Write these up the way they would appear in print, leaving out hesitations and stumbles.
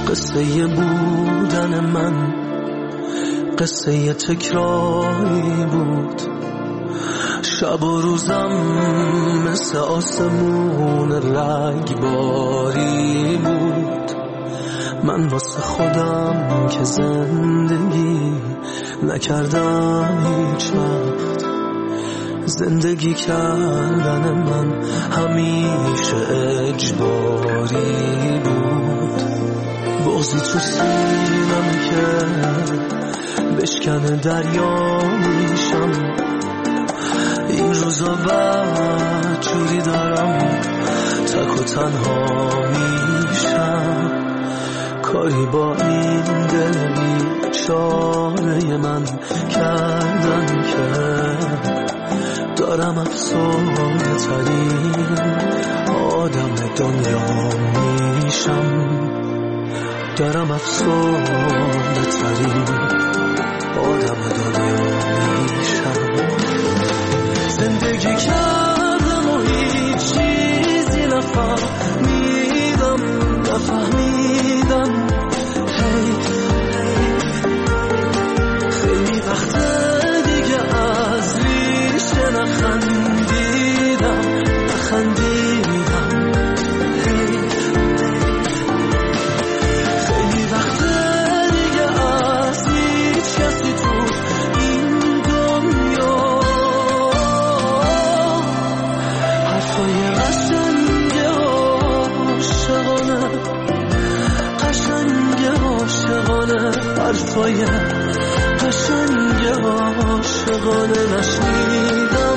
قصه بودن من قصه تکراری بود، شب و روزم مثل آسمون رگباری بود. من واسه خودم که زندگی نکردم هیچ وقت، زندگی کردن من همیشه اجباری بود. بغضی تو سینم که بشکنه دریا میشم، این روزا بعد جوری دارم تک و تنها میشم. کاری با این دل بیچاره من کردن که دارم افسرده ترین آدم دنیا میشم، دارم افسرده ترین آدم دنیا میشم. زندگی کردم و هیچ چیزی نفهمیدم خیلی وقت دیگه از ریشه نخندیدم خیلی وقت دیگه از هیچ کسی تو این دنیا حرفای قشنگ عاشقانه حرفای قشنگ عاشقانه نشنیدم.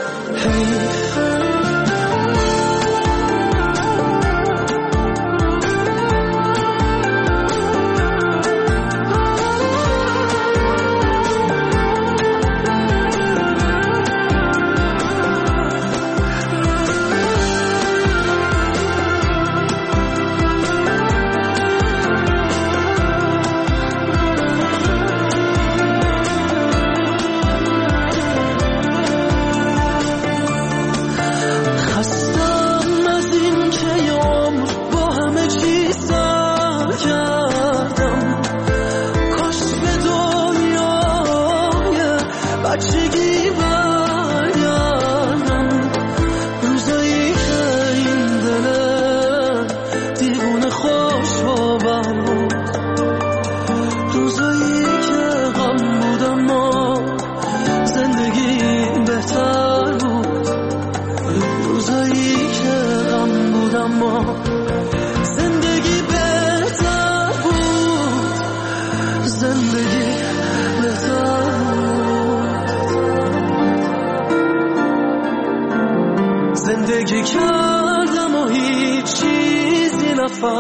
زندگی کردم و هیچ چیزی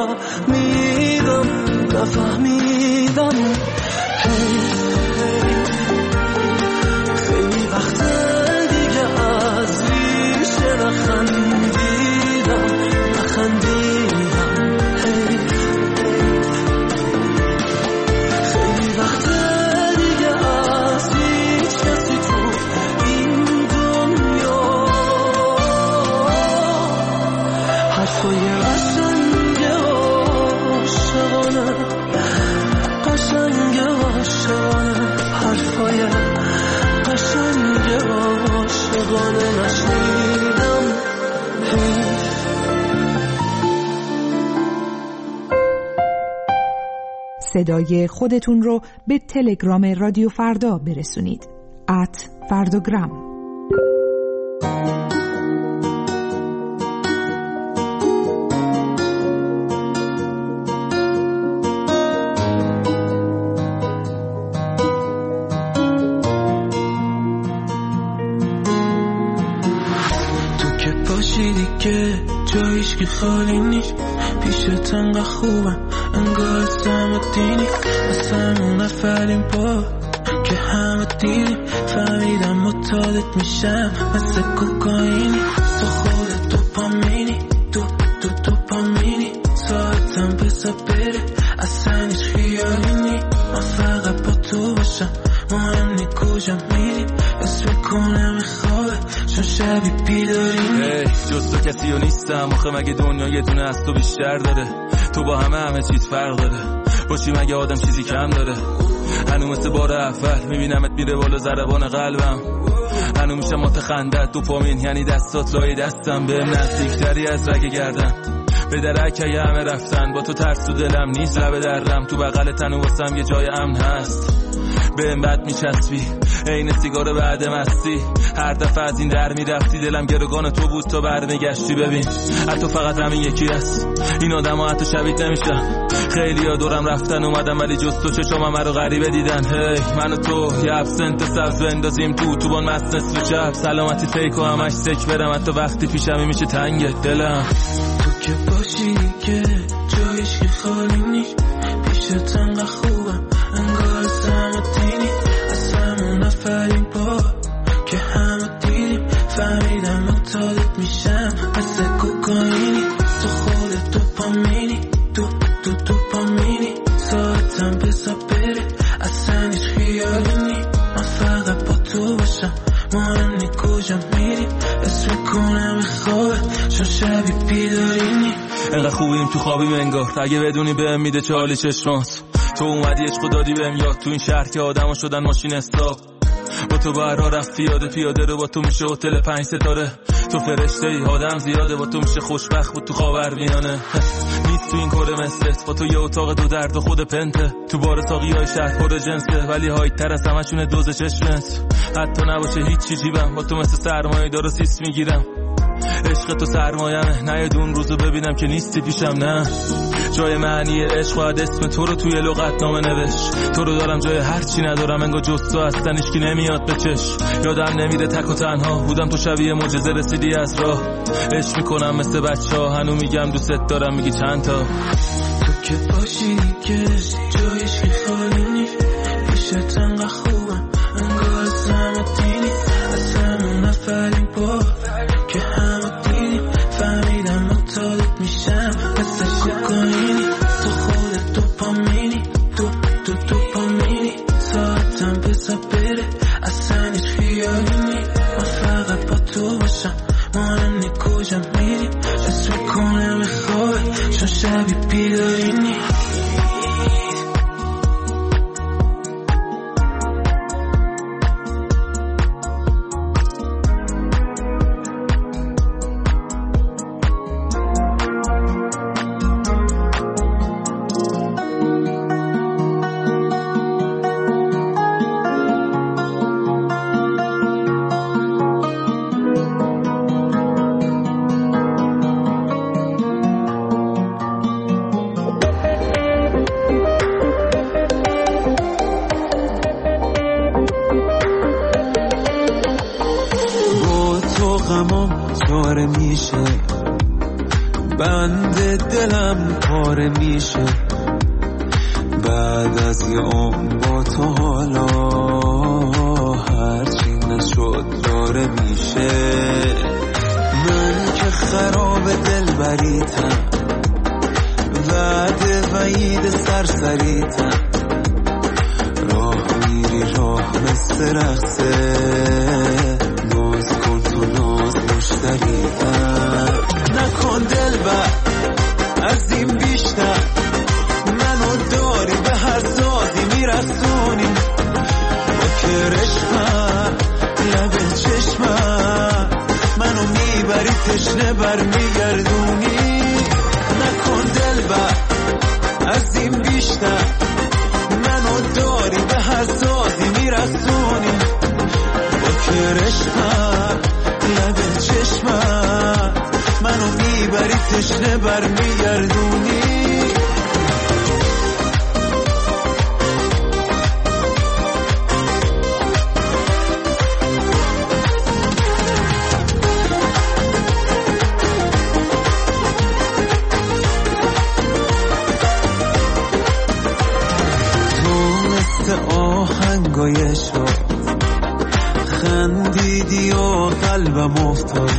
نفهمیدم خیلی وقت دیگه از ریشه نخندیدم خیلی وقت دیگه از هیچ کسی تو این دنیا حرفای قشنگ عاشقانه حرفای قشنگ عاشقانه نشنیدم. صدای خودتون رو به تلگرام رادیو فردا برسونید @فرداگرام. که جایش که خالی نیست، پیشت انقدر خوبم انگار اسم دینی، اسمون اولین بار که همه دیدی فهمیدم متعادت میشم مثل کوکائینی، تو خودت دوپامینی دوپامینی ساعتم بزا بره اصلا هیچ خیالی نی، من فقط با تو باشم مهم نی کجا میری، اسم کنم خوابه چون شبی بیداری جز تو کسی رو نیستم آخه مگه دنیا یه دونه از تو بیشتر داره، تو با همه چیز فرق داره، باشی مگه آدم چیزی کم داره. هنو مثل بار اول میبینمت میره بالا ضربان قلبم، هنو میشه مات خندت دوپامین، یعنی دستات لای دستم بهم نزدیکتری از رگ گردن. به درک اگه همه رفتن با تو ترس تو دلم نیست، لب درم تو بغل تن و واسم یه جای امن هست. بهم بد میچسبی عین سیگار بعد مستی، هر دفعه از این در میرفتی دلم گروگان تو بود تا برمیگشتی. ببین حتی فقط همین یکی هست، این آدم ها حتی شبیه نمیشن. خیلی ها دورم رفتن اومدم ولی جز تو چشم همه رو غریبه دیدن. هی من و تو یه ابسنت سبز بندازیم تو بان مست نصف شب، سلامتی فیک و همش سک برم حتی وقتی پیشمی میشه تنگ دلم. تو که باشی که جایش که خالی نیست، پیشت انقدر خوبم انگار سمتینی، از همون نفرین با که همه دیدیم، فهمیدم مطالت میشم مثل کوکائینی، تو خودت دوپامینی، دوپامینی، ساعتم بسا بره اصلا هیچ خیالی نی، من فقط با تو باشم مهم نی کجا میری، اسم کنم خوابه چون شبی بیدارینی. انقدر خوبیم تو خوابیم انگار، اگه بدونی بهم میده چالی چشمات. تو اومدی عشق دادی بهم یاد، تو این شهر که آدما شدن ماشین استاپ. با تو برا رفت پیاده رو، با تو میشه هتل 5 ستاره. تو فرشته ای آدم زیاده، با تو میشه خوشبخت بود تو خاورمیانه. نیست تو این کره مثلت، با تو یه اتاق دو درد و خود پنته. تو بار ساقی های شهر پر جنسه ولی هایت تر از همشونه دوز چشمت. حتی نباشه هیچ چی جیبم، با تو مثل سرمایه دار و سیس میگیرم. عشق تو سرمایمه، نه یه دون روزو ببینم که نیستی پیشم. نه جای معنی عشق باید اسم تو رو توی لغتنامه نوشت. تو رو دارم جای هر چی ندارم، انگار جز تو هستن هیچکی نمیاد به چشم. یادم نمیره تک و تنها بودم، تو شبیه معجزه رسیدی از راه. عشق میکنم مثل بچه‌ها، هنو میگم دوست دارم میگی چند تا. تو که باشی که جایش که خالی نیست، پیشت انقدر خوبم انگار سمتینی، از همون نفرین با که همه دیدیم، فهمیدم مطالت میشم مثل کوکائینی، تو خودت دوپامینی، دوپامینی، ساعتم بسا بره اصلا هیچ خیالی نی، من فقط با تو باشم مهم نی کجا میری، اسم کنم خوابه چون شبی بیدارینی. بند دلم پاره میشه بعد از یه عمر با تو، حالا هرچی نشد داره میشه. من که خراب دل بریتم، وعده وعید سرسریتم، راه میری راه مثل رقصه، ناز کن تو ناز مشتریتم. نکن دل بر از این بیشتر، منو داری به هر سازی میرسونی، با کرشمم لب چشمم منو میبری تشنه بر میگردونی. نکن دل بر از این بیشتر، منو داری به هر سازی میرسونی، با کرشمم لب چشمم منو میبری تشنه بر میگردونی. تو مثل آهنگای شاد خندیدی و قلبم افتاد،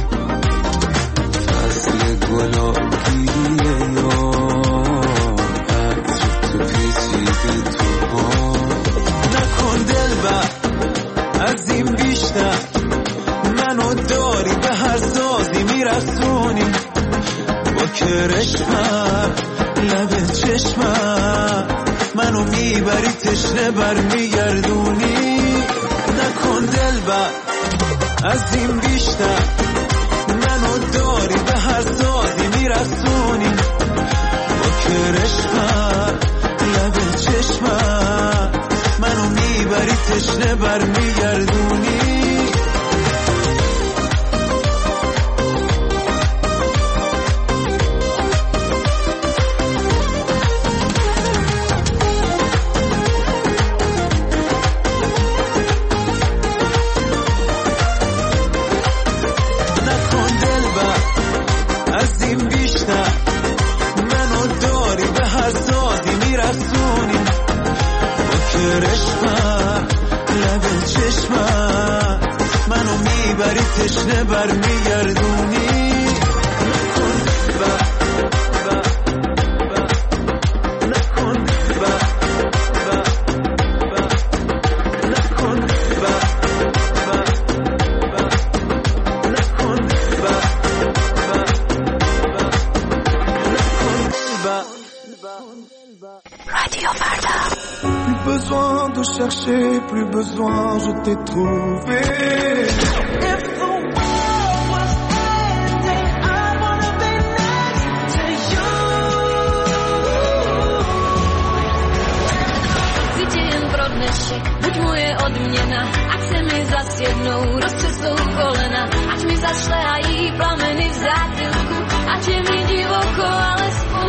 گلابیه یا عطر تو پیچیده تو ها. نکن دل بر از این بیشتر، منو داری به هر سازی میرسونی، با کرشمم لب چشمم منو میبری تشنه برمیگردونی نکن دلبر از این بیشتر منو داری به هر سادی میرسونی با کرشمم لب چشمم منو میبری تشنه برمیگردونی تشنه برمیگردونی Plus besoin de chercher, plus besoin, je t'ai trouvé. Buď moje odměna, ať se mi zas jednou roztřesou kolena, ať mi zašlehají plameny v zátilku, ať je mi divoko, alespoň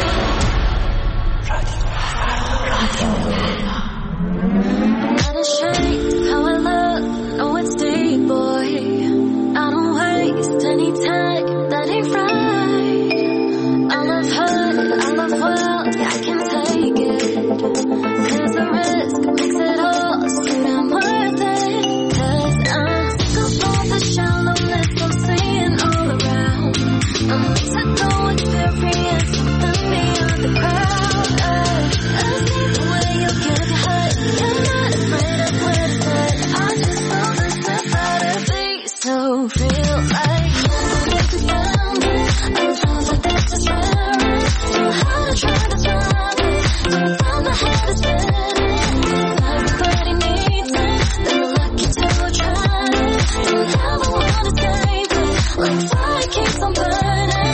not ashamed how I look, no it's deep, boy. I don't waste any time, that ain't right. I love hurt, I love well, yeah, I can take it. Cause the risk makes it all so damn worth it. Cause I'm sick of all the shallowness I'm seeing all around. I'm to know experience something beyond the crowd. I see the way you give your heart. You're not afraid of where to start. I just know this inside of me. So feel like you're found it. I'm trying to this is rare. So how to try to find it. So found my head is spinning. Everybody needs it. They're lucky to try it. Don't ever want to save it. Like fire keeps on burning.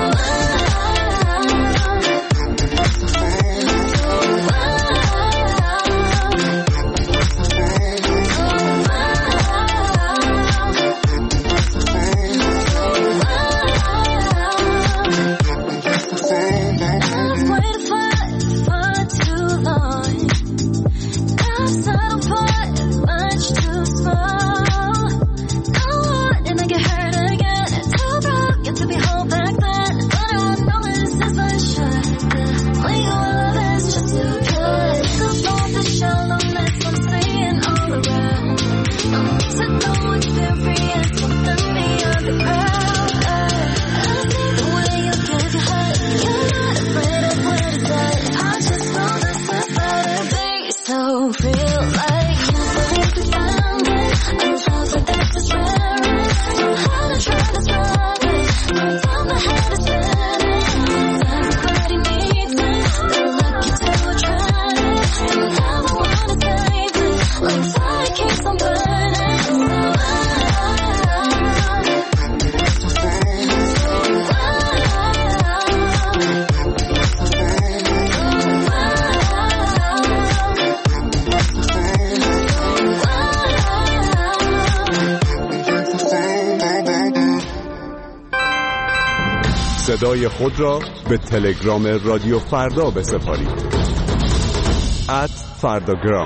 صدای خود را به تلگرام رادیو فردا بسپارید. @فرداگرام.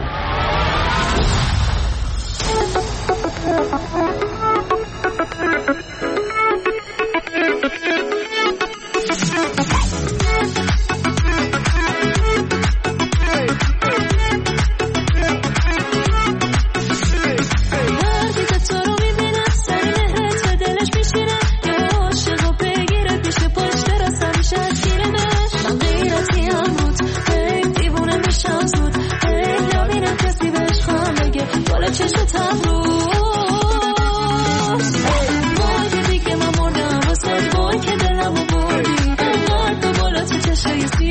You see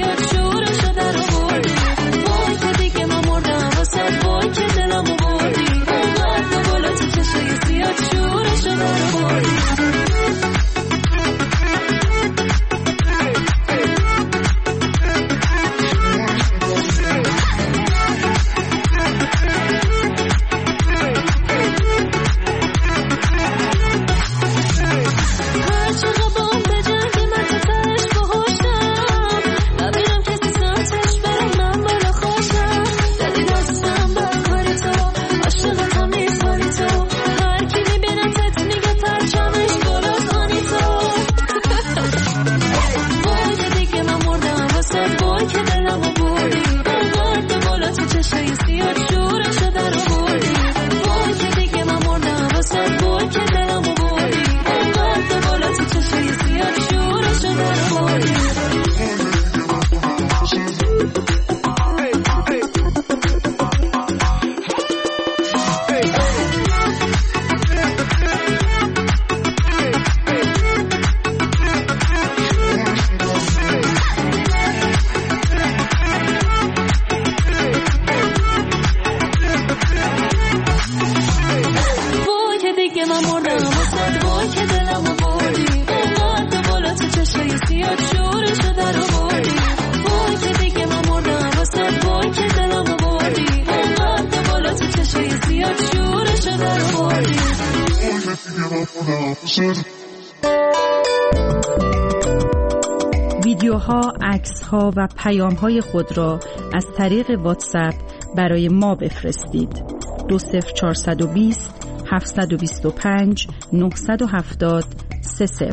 ویدیوها، عکس‌ها و پیام‌های خود را از طریق واتساپ برای ما بفرستید. 20420 725 970 30.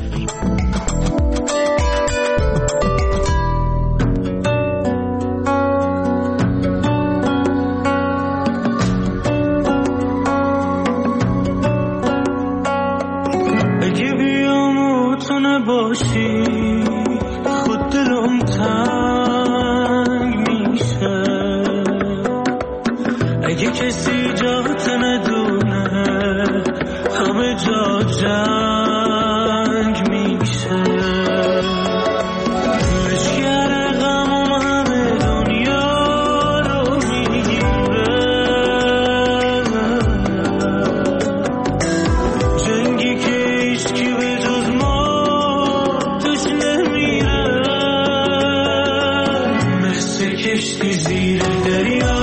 اگه بیام و تو نباشی خود دلم تنگ میشه، اگه کسی جات ندونه همه جا جنگ میشه، لشگر غمم همه دنیا رو میگیره، جنگی که هیچکی به جز ما توش نمیره، مثل کشتی زیر دریا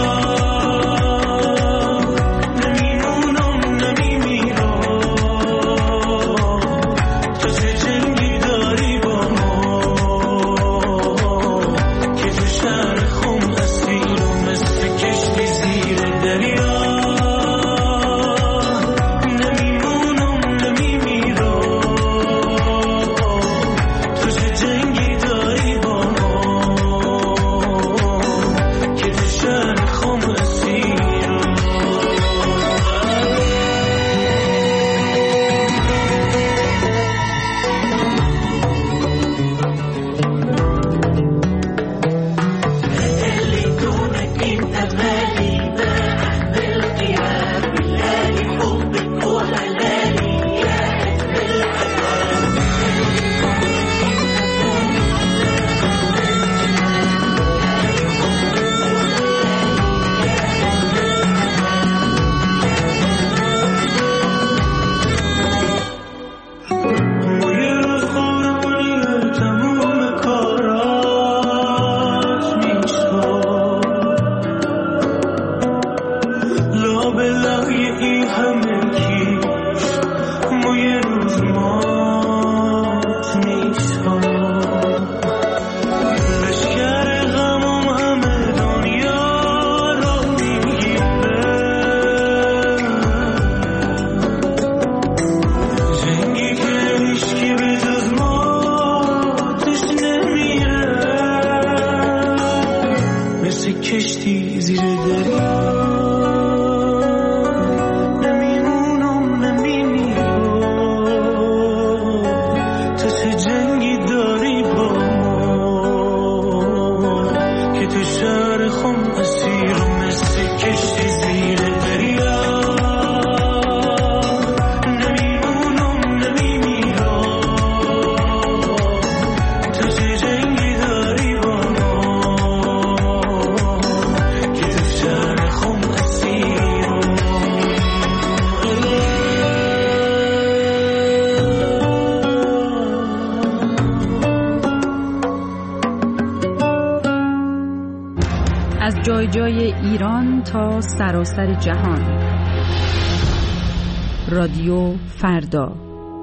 کشتی زیر دریا نمیمونم نمیمیرم، تو چه جنگی داری با ما که تو شهر خم اسیرم، مثل کشتی زیر دریا نمیمونم نمیمیرم، تو چه جنگی داری با ما از جای جای ایران تا سراسر جهان. رادیو فردا.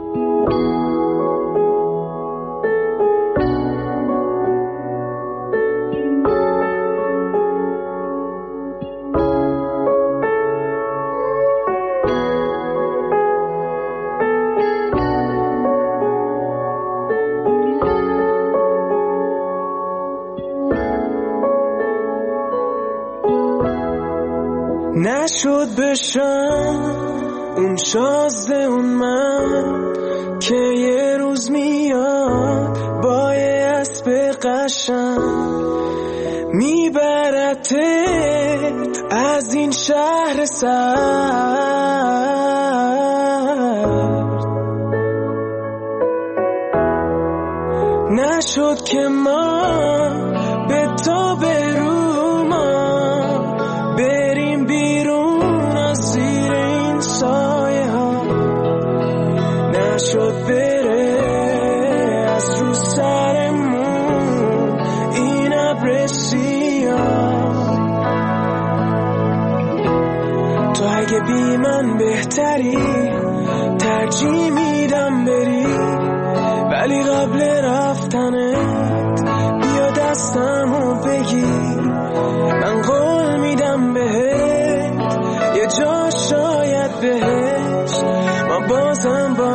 نشد بشم اون شازده اون من که یه روز میاد با یه اسب قشنگ میبرتت از این شهر سرد. نشد که ما به تو بریم بیرون از زیر این سایه ها، نشد بره از رو سرمون این ابر سیاه. تو اگه بی من بهتری ترجیح دستمو بگیر، من قول میدم بهت یه جا شاید بهش ما بازم با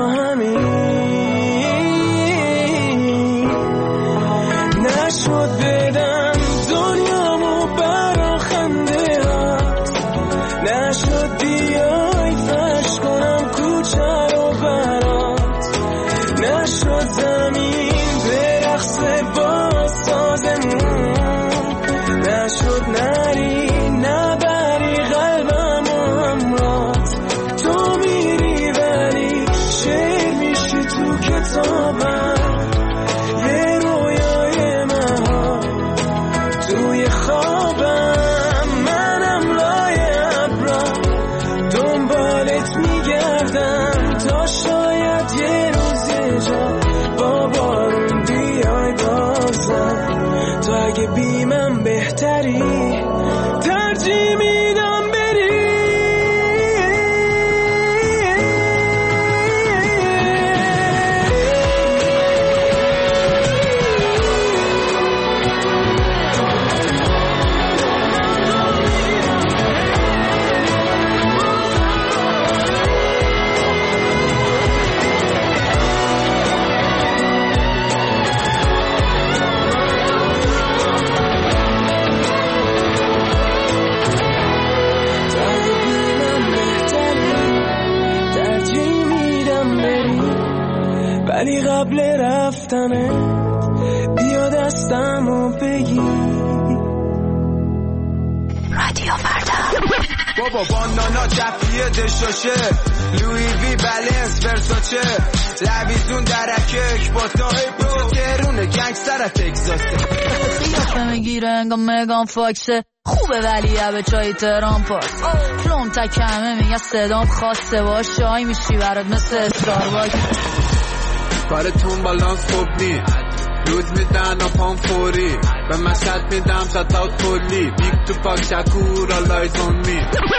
همین نشد بدم دنیامو برا خنده هات، نشد بیای فرش کنم کوچه رو برات، نشد زمین برقصه با سازمون، نشد نری نبری قلبمو همرات، تو میری ولی شعر میشی تو کتابم، یه رویای مها توی خوابم، منم لای ابرا دنبالت میگردم تا شاید یه روز یه جا با بارون بیای بازم، تو اگه بی من بهتری ترجیح میدم بری. ولی قبل رفتنه بیا دستمو بگیر. رادیو فردا. بابا بانانا جفیه دشاشه، لوی وی بلنس ورساچه، لبیزون درکک با تا برو ترونه گنگستر تگزاسه، قیافه میگیره انگا مگان فاکسه، خوبه ولی به چای تهران پاس، پلوم تکمه میگه صدام خاصه باش، شای میشی برات مثل استارباکس، کارتون بالانس خوب نی، روز میدن و پام فوری، به مشهد میدم شتاوت کلی، بیگ تو پاک شکور آلایز اون می.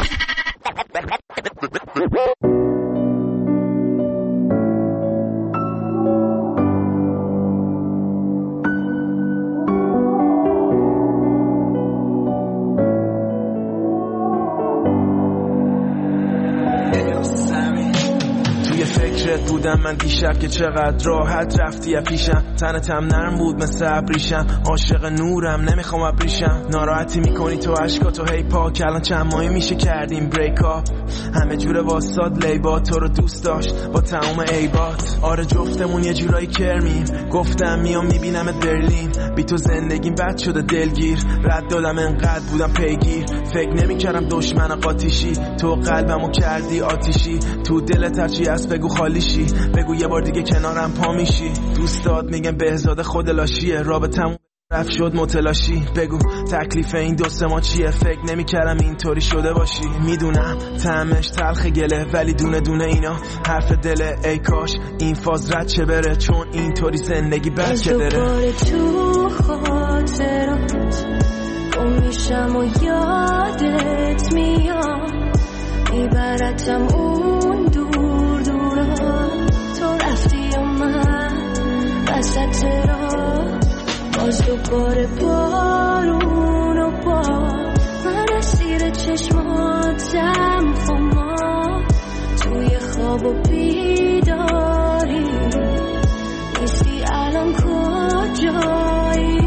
فکرت بودم من دیشب که چقدر راحت رفتی پیشم، تنتم نرم بود مثل ابریشم، عاشق نورم نمیخوام ابریشم، ناراحتی میکنی تو عشقاتو هی پاک، الان چند ماهی میشه کردیم بریک اپ، همه جوره واساد لیبا تو رو دوست داشت با تمام عیبات، آره جفتمون یه جورایی کرمیم، گفتم میام میبینمت برلین، بی تو زندگیم بد شده دلگیر، رد دادم انقدر بودم پیگیر، فکر نمیکردم دشمن قاطیشی، تو قلبمو کردی آتیشی، تو دلت هرچی هست بگو خالیشی، بگو یه بار دیگه کنارم پا میشی، دوستات میگن بهزاد خود لاشیه، رابطمون رفت شد متلاشی، بگو تکلیف این دو سه ما چیه، فکر نمیکردم اینطوری شده باشی، میدونم طعمش تلخ گله ولی دونه دونه اینا حرف دله، ای کاش این فاز رد چه بره، چون اینطوری زندگی بد که داره، تو خاطرات گم میشم و یادت میاد، میبرتم اون دور دورا، تو رفتی و من وسط راه، باز دوباره بارون و باد، من اسیر چشماتم فما، توی خواب و بیداری نیستی الان کجایی،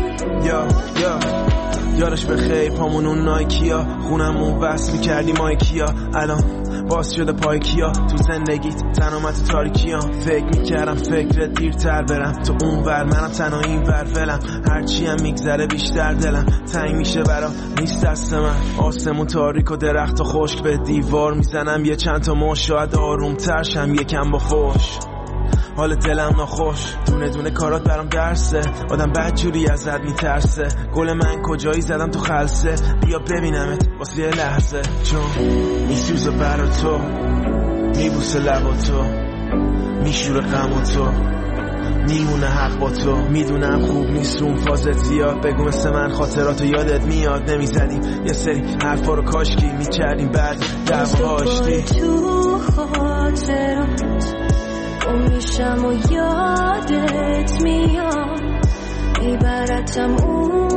یارش به خیر پامون اون نایکیا، خونمون وصل میکردی مایکیا، الان باز شده پای کیا، تو زندگیت تنومت تاریکیا، فکر میکردم فکرت دیرتر برم، تو اون ور منم تنها این ور ولم، هرچی هم میگذره بیشتر دلم تنگ میشه برا نیست دست من، آسمون تاریک و درخت و خشک، به دیوار میزنم یه چند تا مش، شاید آروم ترشم یکم با فوش، حال دلم ناخوش، دونه دونه کارات برام درسه، آدم بدجوری ازت میترسه، گل من کجایی زدم تو خلسه، بیا ببینمت واسه یه لحظه، چون میسوزه برا تو، میبوسه لبا تو، میشوره غم و تو، میمونه حق با تو، میدونم خوب نیست اون فازت زیاد، بگو مثل من خاطراتو یادت میاد، نمیزدیم یه سری حرفا رو کاشکی میکردیم بعد دعوا آشتی، تو خاطرات گم میشم و یادت میاد، میبرتم اون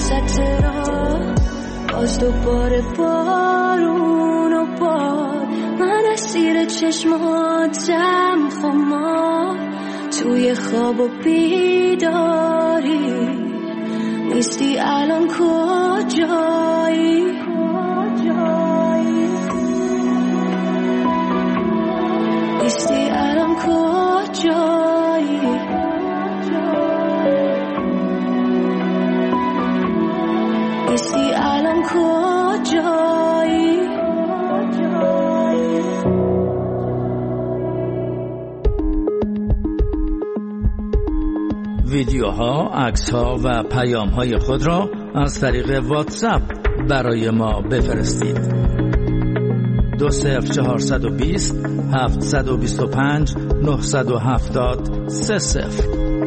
وسط راه باز دوباره بارون و باد، من اسیر چشماتم خمار توی خواب و بیداری، نیستی الان کجایی؟ نیستی الان کجایی؟ نیستی الان کجایی؟ ویدیوها، عکس‌ها و پیام‌های خود را از طریق واتساپ برای ما بفرستید. 20420 725 970 30.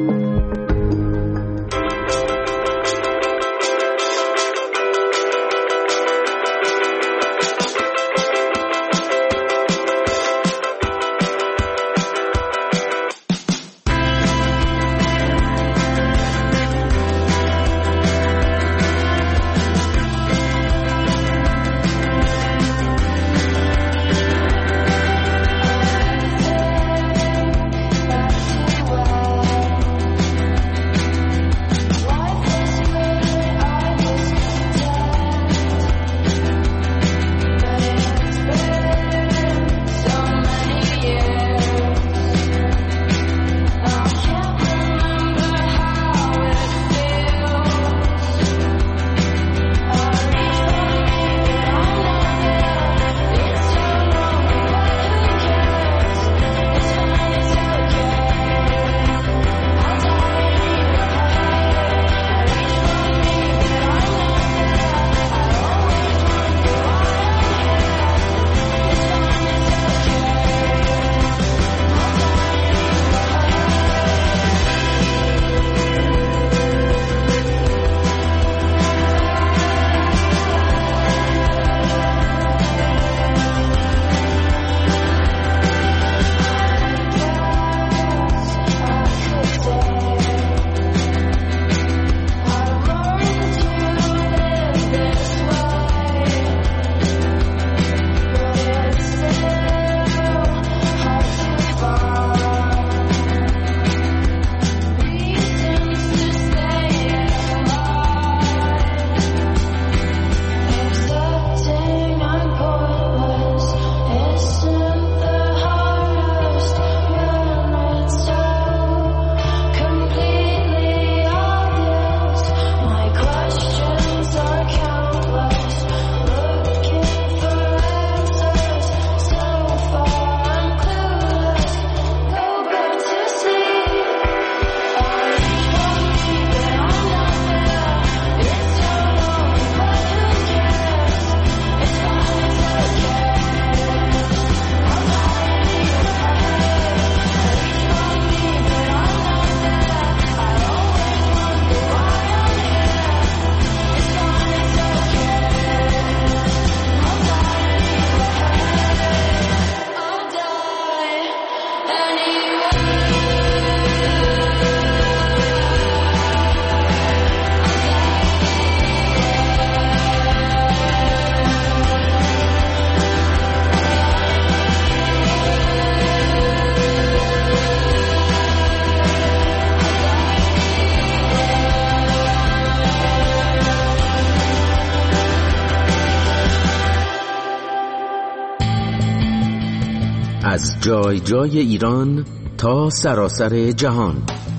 از جای جای ایران تا سراسر جهان،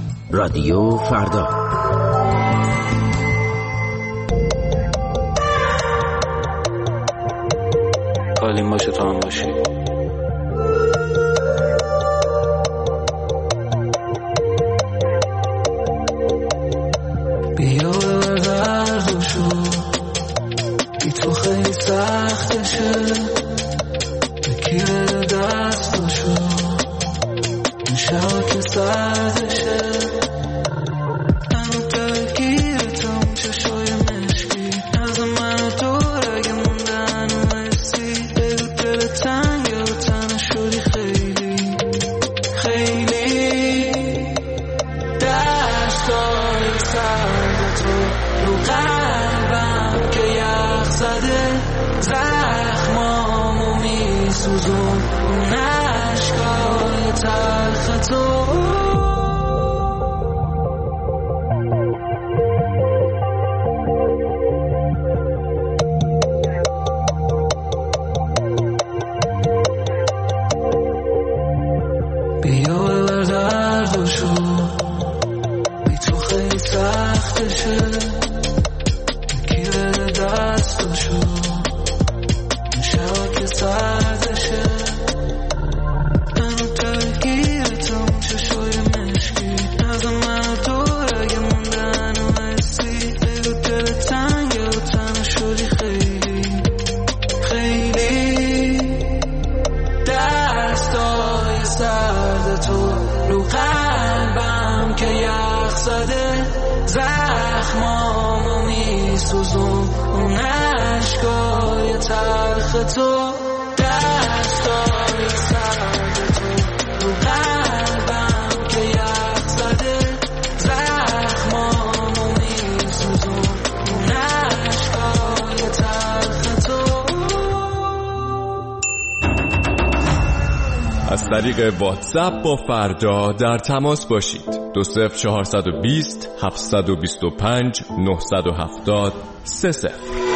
رادیو فردا. کالیم باشه تو هم باشی. بیا ببر شو بی تو خیلی سختشه، یکی بده دستاشو این شبا که سردشه، منو درگیرتم چشای مشکی از منو دور اگه موندن و حسی، بگو دل تنگ و تنه شدی خیلی خیلی دستای سرد تو رو قرد زده زخمامو میسوزون اون عشقای تلخ تو بیا ببر دردشو بی تو خیلی سختشه کی بده دستشو اون شب که سردشه منو درگیرتم چشای مشکی نزم منو دور اگه موندن و حسی بگو دل تنگه و تنها شدی خیلی خیلی دستای سرد تو رو قلبم که یخ زده زخمامو میسوزون اون عشقای تلخ تو دستای سرد تو رو قلبم که یخ زده زخمامو میسوزون اون عشقای تلخ تو. از طریق واتساپ با فردا در تماس باشید. 20420 725 970 30.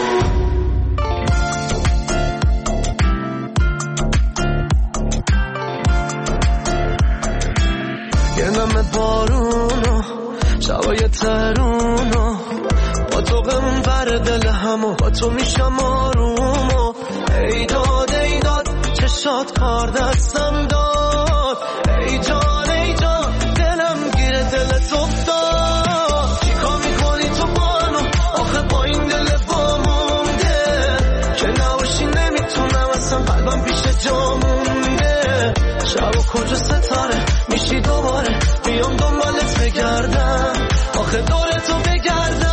یه نمه بارونو شبای ترونو با تو غمون بر دل همو با تو میشم آرومو ای داد چشات کار دستم داد ای جان دلم گیره دلت افتاد چیکار میکنی تو بانو آخه با این دل وامونده که نباشی نمیتونم اصلا قلبم پیش جا مونده شب و کجا ستاره میشی دوباره بیام دنبالت بگردم آخه دور تو بگردم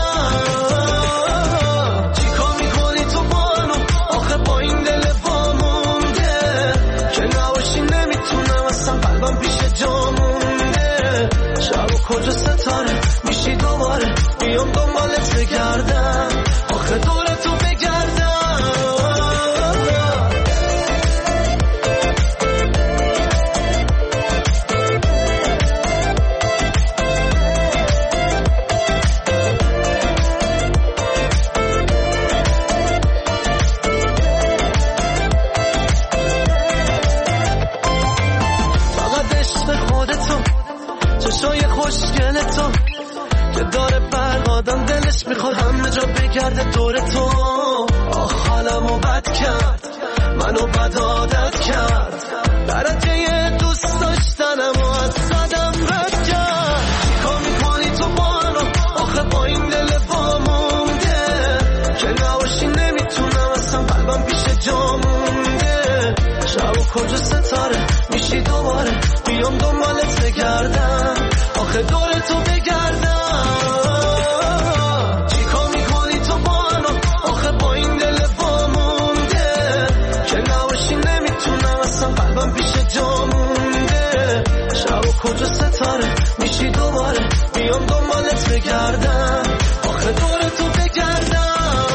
چیکار میکنی تو بانو آخه با این دل وامونده که نباشی نمیتونم اصلا قلبم پیش جا مونده شب و کجا ستاره میشی دوباره بیام دنبالت بگردم آخه دور تو بگردم چشای خوشگل تو که داره برقادم دلش میخواد همه جا بگرده دور تو آخ حالمو بد کرد منو بد عادت کرد درجه دوست داشتنم و از صدم رد کرد چیکار میکنی تو بانو آخه با این دل وامونده که نباشی نمیتونم اصلا قلبم پیش جا مونده شب و کجا ستاره میشی دوباره بیام دنبالت بگردم آخه دور تو بگردم چیکار میکنی تو بانو آخه با این دل وامونده که نباشی نمیتونم اصلا قلبم پیش جا مونده شب و کجا ستاره میشی دوباره بیام دنبالت بگردم آخه دور تو بگردم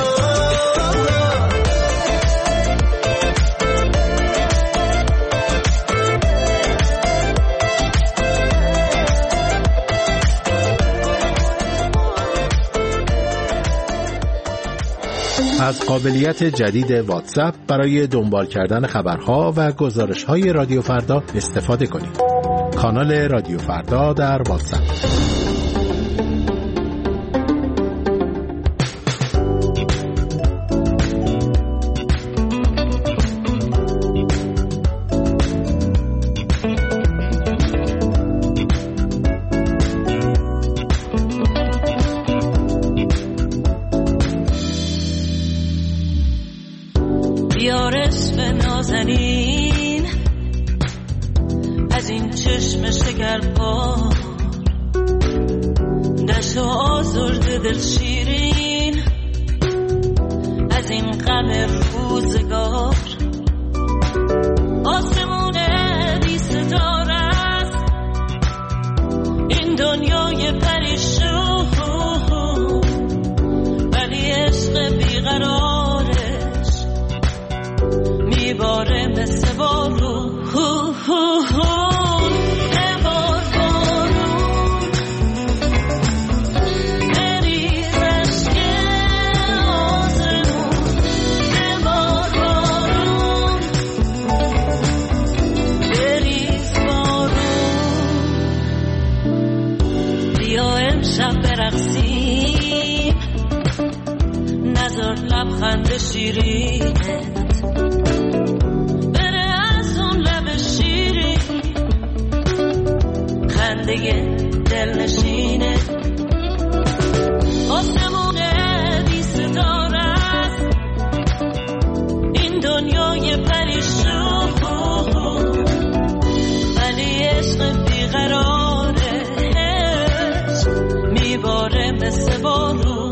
از قابلیت جدید واتساپ برای دنبال کردن خبرها و گزارش‌های رادیو فردا استفاده کنید. کانال رادیو فردا در واتساپ. بیار اسم نازنین از این چشم شکرپا دشت و آزرد دل شیرین از این غم روزگار آسمون بی ستار است این دنیای پریشون ولی عشق بیقراره میباره مثل بارون لبخند شیرینت بره از اون لب شیرین خنده دلنشینه آسمون بی صدا است این دنیای پریشون ولی عشق بیقراره میباره مثل بارون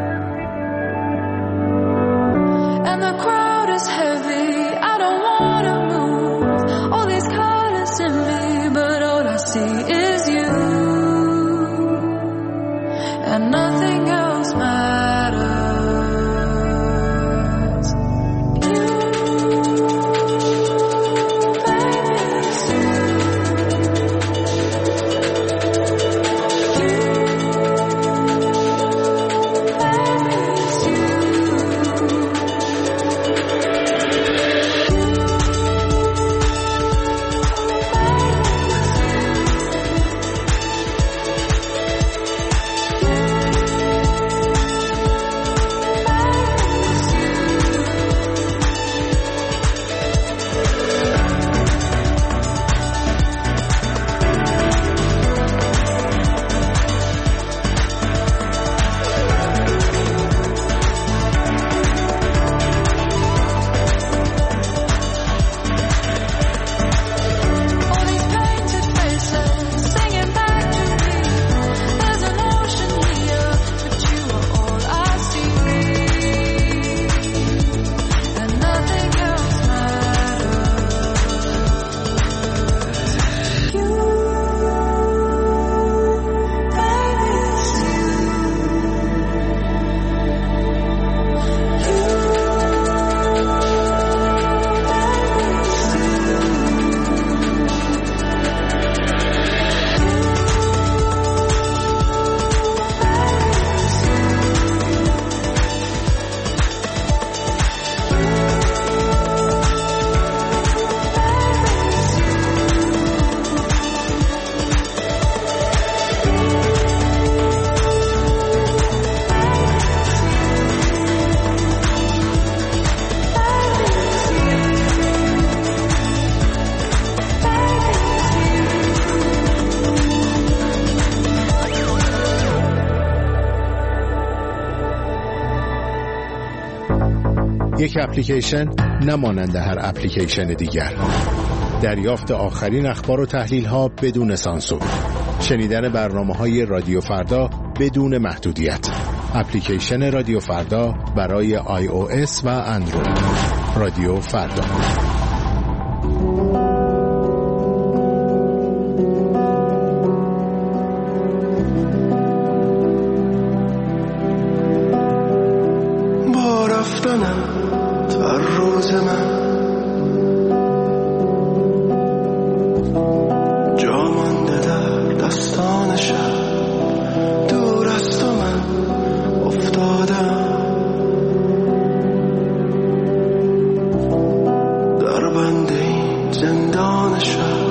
And the crowd is heavy, I don't wanna یک اپلیکیشن نمانند هر اپلیکیشن دیگر. دریافت آخرین اخبار و تحلیل ها بدون سانسور. شنیدن برنامه‌های رادیو فردا بدون محدودیت. اپلیکیشن رادیو فردا برای iOS و اندروید. رادیو فردا. با رفتنم تا روز من جا مانده در دستان شب، دور از تو من افتادم در بند این زندان شب.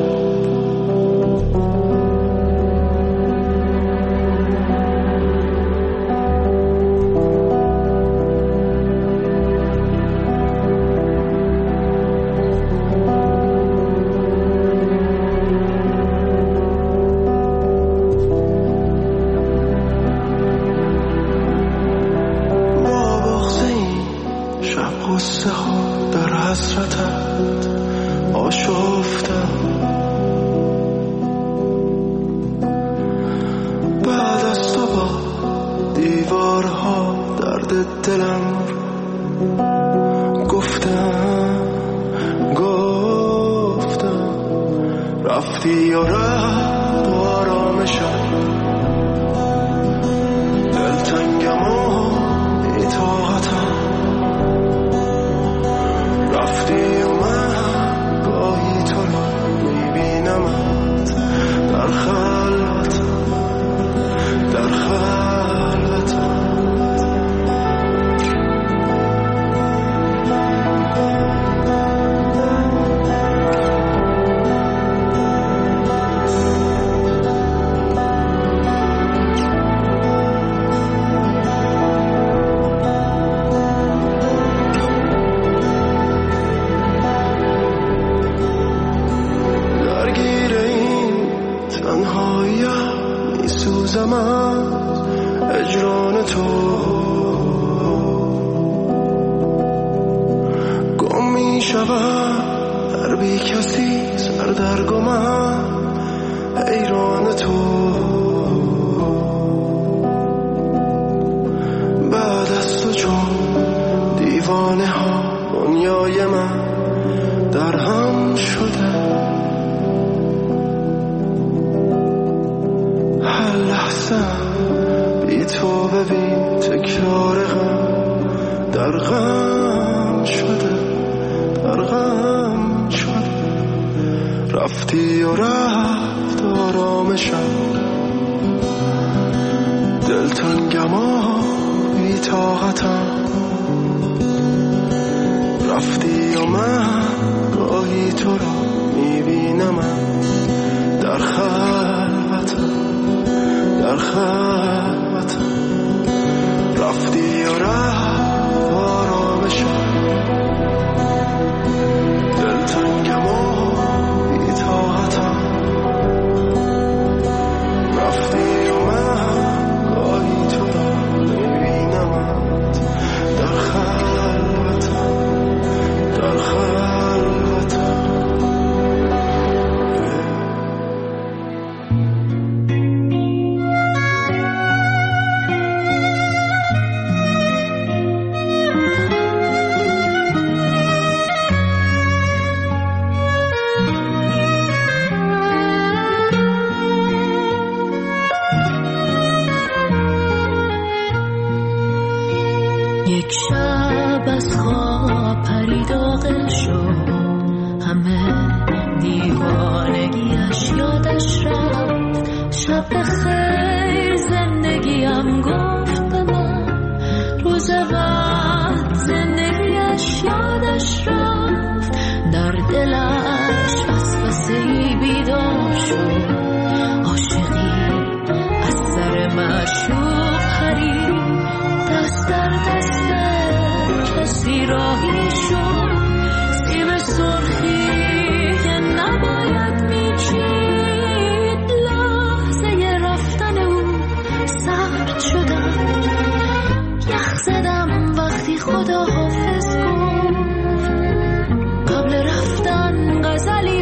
یک شب از خواب پرید عاقل شد، همه دیوانگیش یادش رفت. شب بخیر زندگیم گفت به من، روز بعد زندگیش یادش رفت. در دلش وسوسه‌ای بیدار شد، عاشقی از سر معشوق خرید. دست در دست کسی راهی شد، سیب سرخی که نباید میچید. لحظه رفتن او سرد شدم، یخ زدم وقتی خداحافظ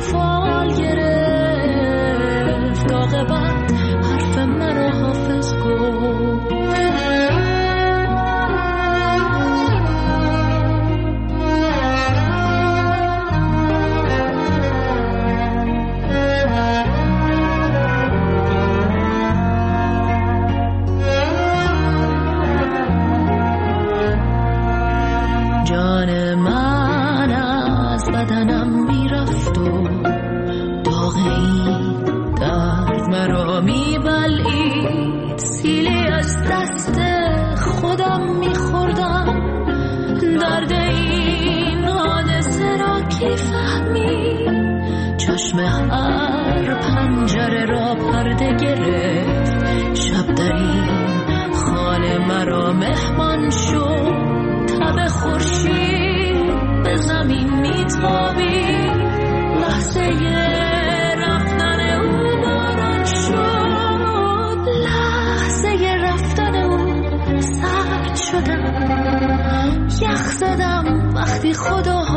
فال گرفت، عاقبت حرف مرا حافظ گفت. جان من از بدنم میرفت و داغ این درد مرا میبلید، سیلی از دست خودم میخوردم، درد این حادثه را کی فهمید؟ چشم هر پنجره را پرده گرفت، شب در این خانه مرا مهمان شد، تب خورشید به زمین میتابید، لحظه رفتن او باران شد، لحظه رفتن او سرد شدم، یخ زدم وقتی خدا